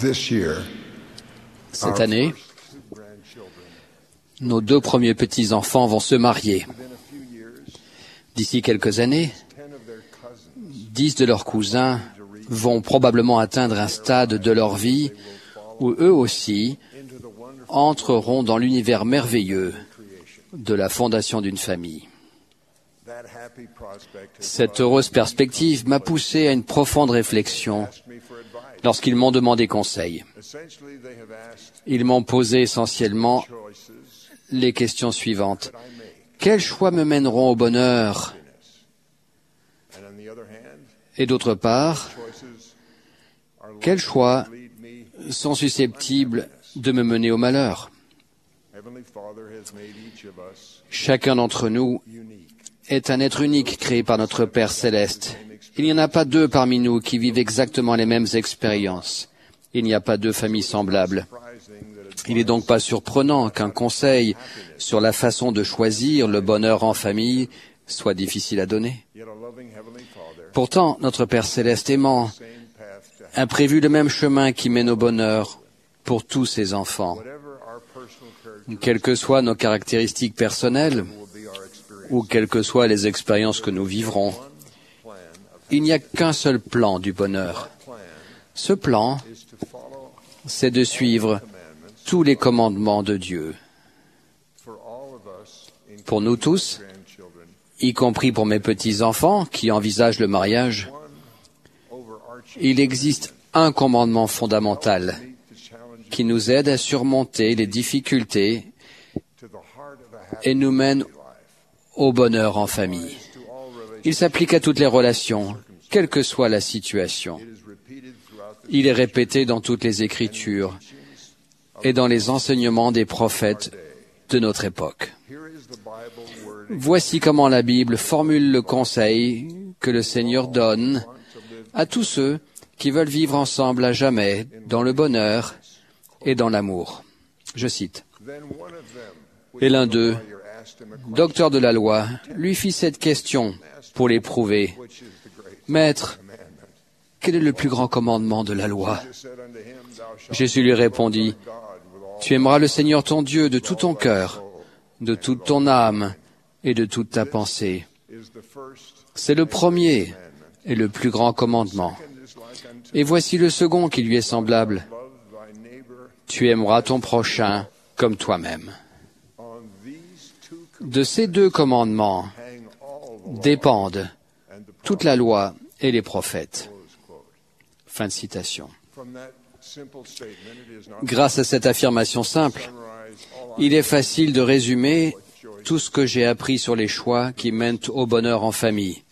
Cette année, nos 2 premiers petits-enfants vont se marier. D'ici quelques années, 10 de leurs cousins vont probablement atteindre un stade de leur vie où eux aussi entreront dans l'univers merveilleux de la fondation d'une famille. Cette heureuse perspective m'a poussé à une profonde réflexion lorsqu'ils m'ont demandé conseil. Ils m'ont posé essentiellement les questions suivantes. Quels choix me mèneront au bonheur? Et d'autre part, quels choix sont susceptibles de me mener au malheur? Chacun d'entre nous est un être unique créé par notre Père Céleste. Il n'y en a pas 2 parmi nous qui vivent exactement les mêmes expériences. Il n'y a pas 2 familles semblables. Il n'est donc pas surprenant qu'un conseil sur la façon de choisir le bonheur en famille soit difficile à donner. Pourtant, notre Père Céleste aimant a prévu le même chemin qui mène au bonheur pour tous ses enfants. Quelles que soient nos caractéristiques personnelles, ou quelles que soient les expériences que nous vivrons, il n'y a qu'un seul plan du bonheur. Ce plan, c'est de suivre tous les commandements de Dieu. Pour nous tous, y compris pour mes petits-enfants qui envisagent le mariage, il existe un commandement fondamental qui nous aide à surmonter les difficultés et nous mène au bonheur en famille. Il s'applique à toutes les relations, quelle que soit la situation. Il est répété dans toutes les Écritures et dans les enseignements des prophètes de notre époque. Voici comment la Bible formule le conseil que le Seigneur donne à tous ceux qui veulent vivre ensemble à jamais dans le bonheur et dans l'amour. Je cite. Et l'un d'eux, docteur de la loi, lui fit cette question pour l'éprouver. Maître, quel est le plus grand commandement de la loi? Jésus lui répondit, tu aimeras le Seigneur ton Dieu de tout ton cœur, de toute ton âme et de toute ta pensée. C'est le premier et le plus grand commandement. Et voici le second qui lui est semblable. Tu aimeras ton prochain comme toi-même. De ces 2 commandements dépendent toute la loi et les prophètes. Fin de citation. Grâce à cette affirmation simple, il est facile de résumer tout ce que j'ai appris sur les choix qui mènent au bonheur en famille.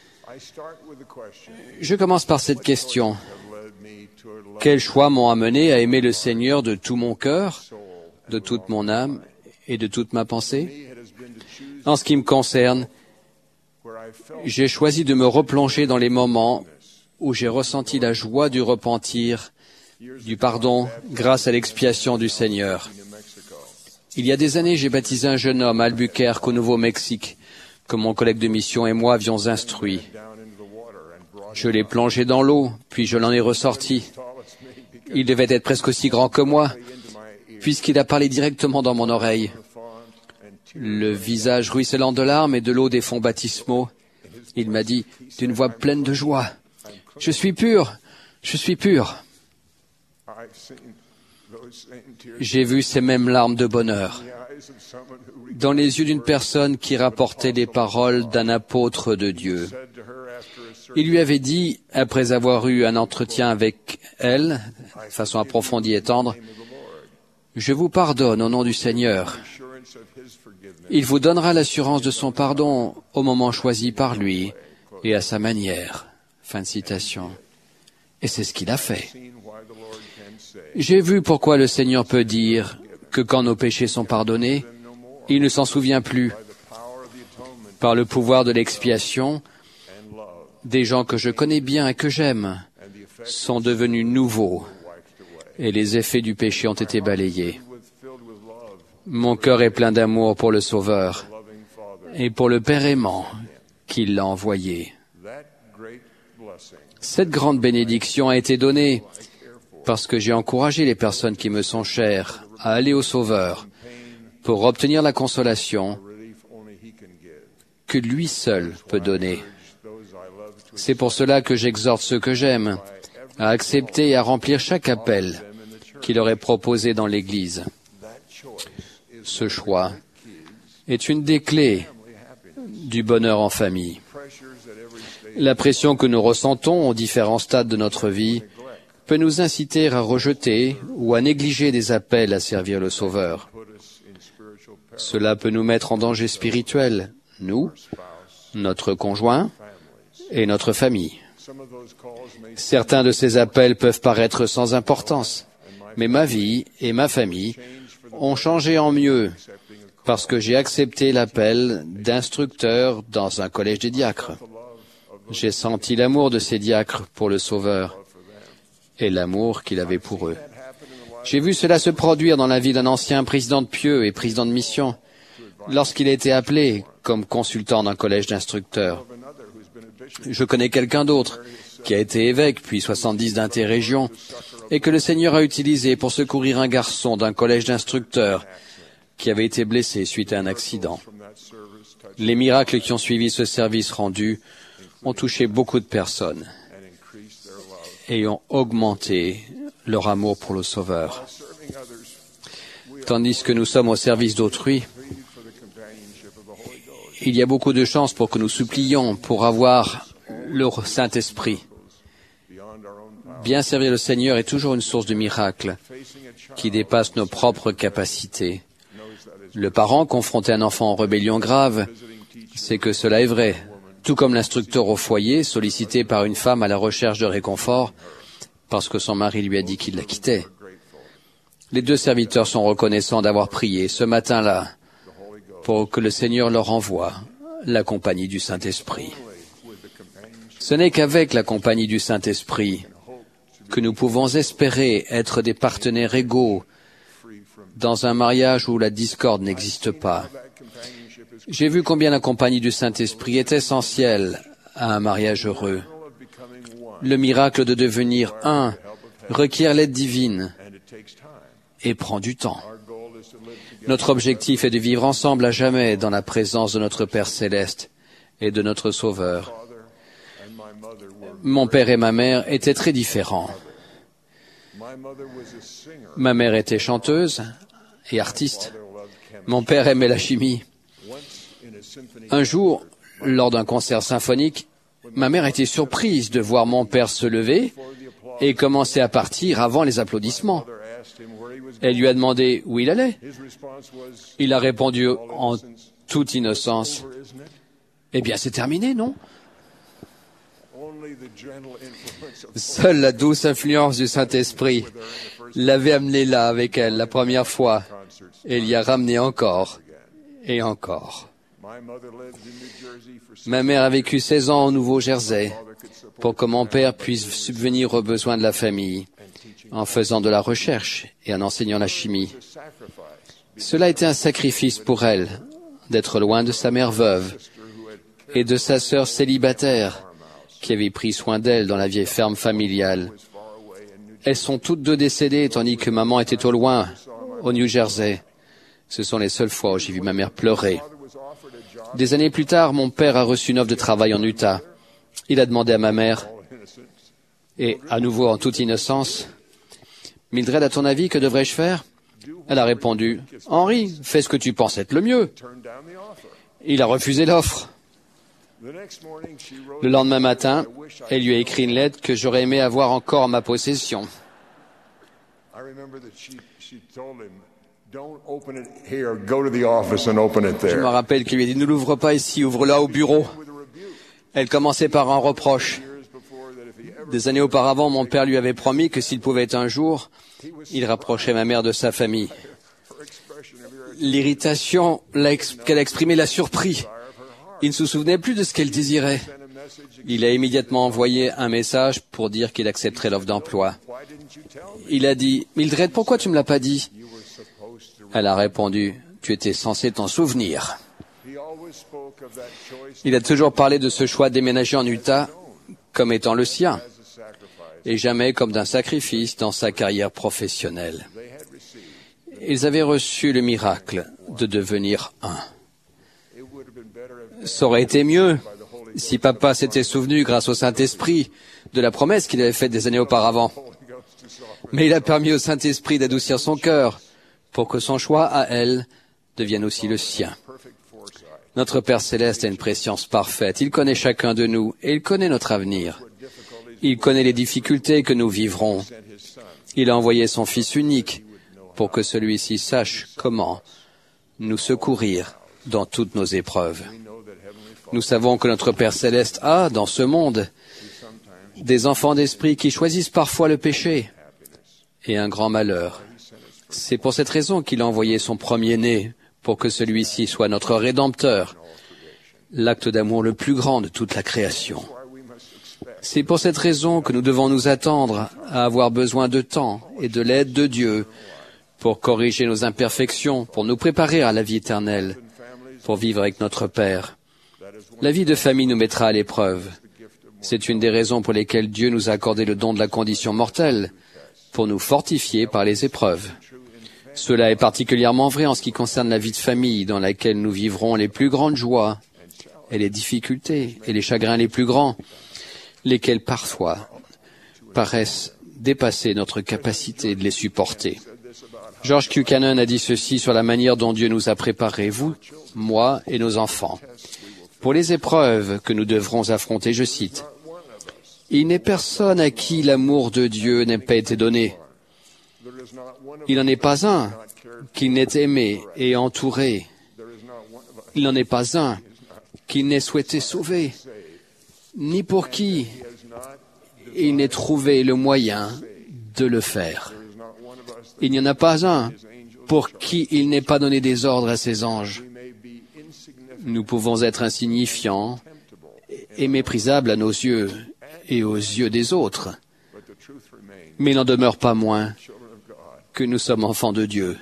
Je commence par cette question. Quels choix m'ont amené à aimer le Seigneur de tout mon cœur, de toute mon âme et de toute ma pensée? En ce qui me concerne, j'ai choisi de me replonger dans les moments où j'ai ressenti la joie du repentir, du pardon, grâce à l'expiation du Seigneur. Il y a des années, j'ai baptisé un jeune homme à Albuquerque, au Nouveau-Mexique, que mon collègue de mission et moi avions instruit. Je l'ai plongé dans l'eau, puis je l'en ai ressorti. Il devait être presque aussi grand que moi, puisqu'il a parlé directement dans mon oreille. Le visage ruisselant de larmes et de l'eau des fonts baptismaux, il m'a dit d'une voix pleine de joie, « Je suis pur, je suis pur. » J'ai vu ces mêmes larmes de bonheur dans les yeux d'une personne qui rapportait les paroles d'un apôtre de Dieu. Il lui avait dit, après avoir eu un entretien avec elle, de façon approfondie et tendre, « Je vous pardonne au nom du Seigneur. » Il vous donnera l'assurance de son pardon au moment choisi par lui et à sa manière. Fin de citation. Et c'est ce qu'il a fait. J'ai vu pourquoi le Seigneur peut dire que quand nos péchés sont pardonnés, il ne s'en souvient plus. Par le pouvoir de l'expiation, des gens que je connais bien et que j'aime sont devenus nouveaux et les effets du péché ont été balayés. Mon cœur est plein d'amour pour le Sauveur et pour le Père aimant qui l'a envoyé. Cette grande bénédiction a été donnée parce que j'ai encouragé les personnes qui me sont chères à aller au Sauveur pour obtenir la consolation que lui seul peut donner. C'est pour cela que j'exhorte ceux que j'aime à accepter et à remplir chaque appel qui leur est proposé dans l'Église. Ce choix est une des clés du bonheur en famille. La pression que nous ressentons aux différents stades de notre vie peut nous inciter à rejeter ou à négliger des appels à servir le Sauveur. Cela peut nous mettre en danger spirituel, nous, notre conjoint et notre famille. Certains de ces appels peuvent paraître sans importance, mais ma vie et ma famille ont changé en mieux parce que j'ai accepté l'appel d'instructeur dans un collège des diacres. J'ai senti l'amour de ces diacres pour le Sauveur et l'amour qu'il avait pour eux. J'ai vu cela se produire dans la vie d'un ancien président de Pieux et président de mission lorsqu'il a été appelé comme consultant d'un collège d'instructeurs. Je connais quelqu'un d'autre qui a été évêque puis 70 d'interrégion et que le Seigneur a utilisé pour secourir un garçon d'un collège d'instructeurs qui avait été blessé suite à un accident. Les miracles qui ont suivi ce service rendu ont touché beaucoup de personnes et ont augmenté leur amour pour le Sauveur. Tandis que nous sommes au service d'autrui, il y a beaucoup de chances pour que nous supplions pour avoir le Saint-Esprit. Bien servir le Seigneur est toujours une source de miracles qui dépasse nos propres capacités. Le parent confronté à un enfant en rébellion grave sait que cela est vrai, tout comme l'instructeur au foyer sollicité par une femme à la recherche de réconfort parce que son mari lui a dit qu'il la quittait. Les deux serviteurs sont reconnaissants d'avoir prié ce matin-là pour que le Seigneur leur envoie la compagnie du Saint-Esprit. Ce n'est qu'avec la compagnie du Saint-Esprit que nous pouvons espérer être des partenaires égaux dans un mariage où la discorde n'existe pas. J'ai vu combien la compagnie du Saint-Esprit est essentielle à un mariage heureux. Le miracle de devenir un requiert l'aide divine et prend du temps. Notre objectif est de vivre ensemble à jamais dans la présence de notre Père céleste et de notre Sauveur. Mon père et ma mère étaient très différents. Ma mère était chanteuse et artiste. Mon père aimait la chimie. Un jour, lors d'un concert symphonique, ma mère était surprise de voir mon père se lever et commencer à partir avant les applaudissements. Elle lui a demandé où il allait. Il a répondu en toute innocence, « Eh bien, c'est terminé, non ?» Seule la douce influence du Saint-Esprit l'avait amené là avec elle la première fois et l'y a ramené encore et encore. Ma mère a vécu 16 ans au Nouveau-Jersey pour que mon père puisse subvenir aux besoins de la famille en faisant de la recherche et en enseignant la chimie. Cela a été un sacrifice pour elle d'être loin de sa mère veuve et de sa sœur célibataire qui avait pris soin d'elle dans la vieille ferme familiale. Elles sont toutes deux décédées tandis que maman était au loin, au New Jersey. Ce sont les seules fois où j'ai vu ma mère pleurer. Des années plus tard, mon père a reçu une offre de travail en Utah. Il a demandé à ma mère, et à nouveau en toute innocence, « Mildred, à ton avis, que devrais-je faire ?» Elle a répondu, « Henry, fais ce que tu penses être le mieux. » Il a refusé l'offre. Le lendemain matin, elle lui a écrit une lettre que j'aurais aimé avoir encore en ma possession. Je me rappelle qu'il lui a dit « Ne l'ouvre pas ici, ouvre-la au bureau. » Elle commençait par un reproche. Des années auparavant, mon père lui avait promis que s'il pouvait un jour, il rapprocherait ma mère de sa famille. L'irritation qu'elle a exprimée l'a surpris. Il ne se souvenait plus de ce qu'elle désirait. Il a immédiatement envoyé un message pour dire qu'il accepterait l'offre d'emploi. Il a dit, « Mildred, pourquoi tu ne me l'as pas dit ?» Elle a répondu, « Tu étais censé t'en souvenir. » Il a toujours parlé de ce choix de déménager en Utah comme étant le sien. et jamais comme d'un sacrifice dans sa carrière professionnelle. Ils avaient reçu le miracle de devenir un. Ça aurait été mieux si papa s'était souvenu, grâce au Saint-Esprit, de la promesse qu'il avait faite des années auparavant. Mais il a permis au Saint-Esprit d'adoucir son cœur pour que son choix à elle devienne aussi le sien. Notre Père Céleste a une préscience parfaite. Il connaît chacun de nous et il connaît notre avenir. Il connaît les difficultés que nous vivrons. Il a envoyé son Fils unique pour que celui-ci sache comment nous secourir dans toutes nos épreuves. Nous savons que notre Père Céleste a, dans ce monde, des enfants d'esprit qui choisissent parfois le péché et un grand malheur. C'est pour cette raison qu'il a envoyé son premier-né pour que celui-ci soit notre Rédempteur, l'acte d'amour le plus grand de toute la création. C'est pour cette raison que nous devons nous attendre à avoir besoin de temps et de l'aide de Dieu pour corriger nos imperfections, pour nous préparer à la vie éternelle, pour vivre avec notre Père. La vie de famille nous mettra à l'épreuve. C'est une des raisons pour lesquelles Dieu nous a accordé le don de la condition mortelle, pour nous fortifier par les épreuves. Cela est particulièrement vrai en ce qui concerne la vie de famille, dans laquelle nous vivrons les plus grandes joies et les difficultés et les chagrins les plus grands, lesquels parfois paraissent dépasser notre capacité de les supporter. George Buchanan a dit ceci sur la manière dont Dieu nous a préparés, vous, moi et nos enfants, pour les épreuves que nous devrons affronter, je cite, « Il n'est personne à qui l'amour de Dieu n'ait pas été donné. Il n'en est pas un qu'il n'ait aimé et entouré. Il n'en est pas un qu'il n'ait souhaité sauver, ni pour qui il n'ait trouvé le moyen de le faire. Il n'y en a pas un pour qui il n'ait pas donné des ordres à ses anges. Nous pouvons être insignifiants et méprisables à nos yeux et aux yeux des autres, mais il n'en demeure pas moins que nous sommes enfants de Dieu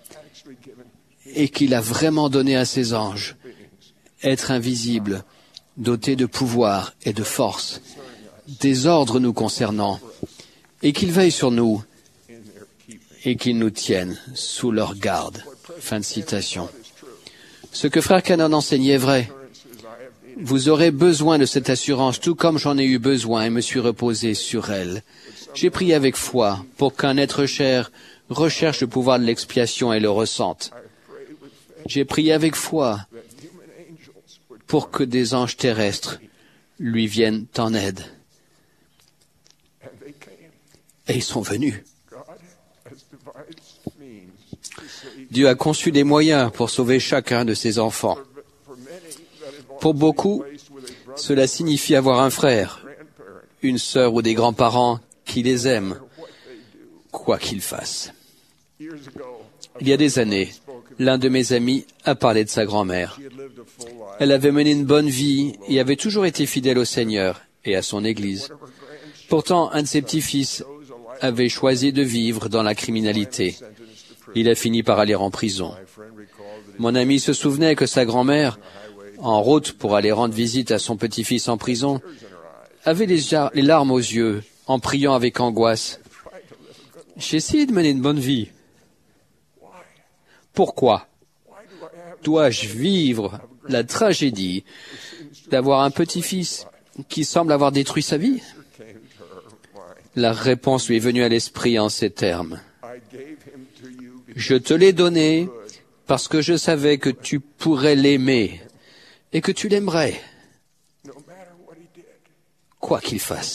et qu'il a vraiment donné à ses anges être invisibles, dotés de pouvoir et de force, des ordres nous concernant, et qu'ils veillent sur nous et qu'ils nous tiennent sous leur garde. » Fin de citation. Ce que Frère Cannon enseignait est vrai. Vous aurez besoin de cette assurance, tout comme j'en ai eu besoin et me suis reposé sur elle. J'ai prié avec foi pour qu'un être cher recherche le pouvoir de l'expiation et le ressente. J'ai prié avec foi pour que des anges terrestres lui viennent en aide. Et ils sont venus. Dieu a conçu des moyens pour sauver chacun de ses enfants. Pour beaucoup, cela signifie avoir un frère, une sœur ou des grands-parents qui les aiment, quoi qu'ils fassent. Il y a des années, l'un de mes amis a parlé de sa grand-mère. Elle avait mené une bonne vie et avait toujours été fidèle au Seigneur et à son Église. Pourtant, un de ses petits-fils avait choisi de vivre dans la criminalité. Il a fini par aller en prison. Mon ami se souvenait que sa grand-mère, en route pour aller rendre visite à son petit-fils en prison, avait les larmes aux yeux, en priant avec angoisse. « J'ai essayé de mener une bonne vie. Pourquoi dois-je vivre la tragédie d'avoir un petit-fils qui semble avoir détruit sa vie ?» La réponse lui est venue à l'esprit en ces termes. « Je te l'ai donné parce que je savais que tu pourrais l'aimer et que tu l'aimerais, quoi qu'il fasse. »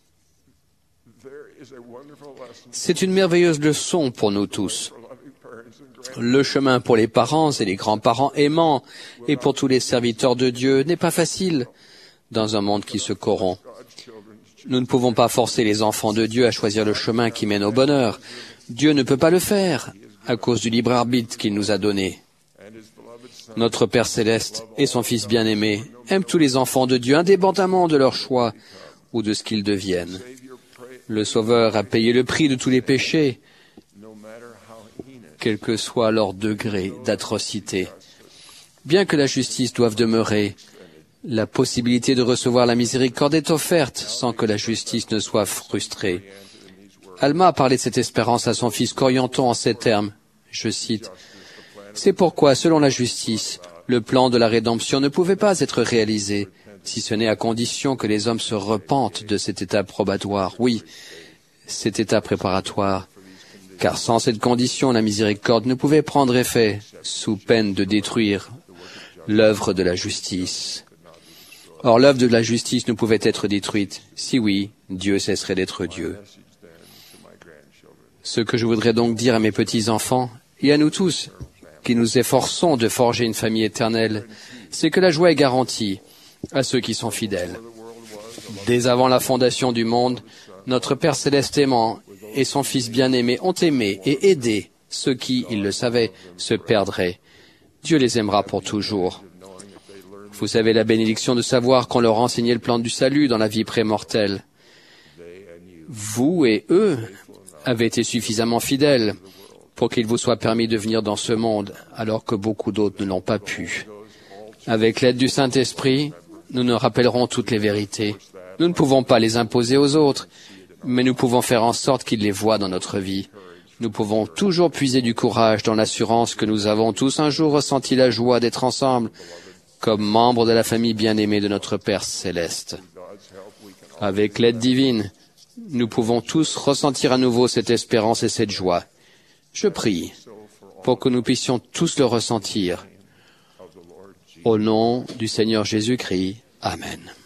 C'est une merveilleuse leçon pour nous tous. Le chemin pour les parents et les grands-parents aimants et pour tous les serviteurs de Dieu n'est pas facile dans un monde qui se corrompt. Nous ne pouvons pas forcer les enfants de Dieu à choisir le chemin qui mène au bonheur. Dieu ne peut pas le faire à cause du libre arbitre qu'il nous a donné. Notre Père Céleste et son Fils bien-aimé aiment tous les enfants de Dieu indépendamment de leur choix ou de ce qu'ils deviennent. Le Sauveur a payé le prix de tous les péchés, quel que soit leur degré d'atrocité. Bien que la justice doive demeurer, La possibilité de recevoir la miséricorde est offerte sans que la justice ne soit frustrée. Alma a parlé de cette espérance à son fils Corianton en ces termes. Je cite, « C'est pourquoi, selon la justice, le plan de la rédemption ne pouvait pas être réalisé, si ce n'est à condition que les hommes se repentent de cette étape probatoire. Oui, cette étape préparatoire. Car sans cette condition, la miséricorde ne pouvait prendre effet, sous peine de détruire l'œuvre de la justice. Or, l'œuvre de la justice ne pouvait être détruite. Si oui, Dieu cesserait d'être Dieu. Ce que je voudrais donc dire à mes petits-enfants, et à nous tous, qui nous efforçons de forger une famille éternelle, c'est que la joie est garantie à ceux qui sont fidèles. Dès avant la fondation du monde, notre Père céleste aimant et son Fils bien-aimé ont aimé et aidé ceux qui, ils le savaient, se perdraient. Dieu les aimera pour toujours. Vous avez la bénédiction de savoir qu'on leur enseignait le plan du salut dans la vie prémortelle. Vous et eux avez été suffisamment fidèles pour qu'il vous soit permis de venir dans ce monde, alors que beaucoup d'autres ne l'ont pas pu. Avec l'aide du Saint-Esprit, nous nous rappellerons toutes les vérités. Nous ne pouvons pas les imposer aux autres, mais nous pouvons faire en sorte qu'ils les voient dans notre vie. Nous pouvons toujours puiser du courage dans l'assurance que nous avons tous un jour ressenti la joie d'être ensemble, comme membres de la famille bien-aimée de notre Père céleste. Avec l'aide divine, nous pouvons tous ressentir à nouveau cette espérance et cette joie. Je prie pour que nous puissions tous le ressentir. Au nom du Seigneur Jésus-Christ. Amen.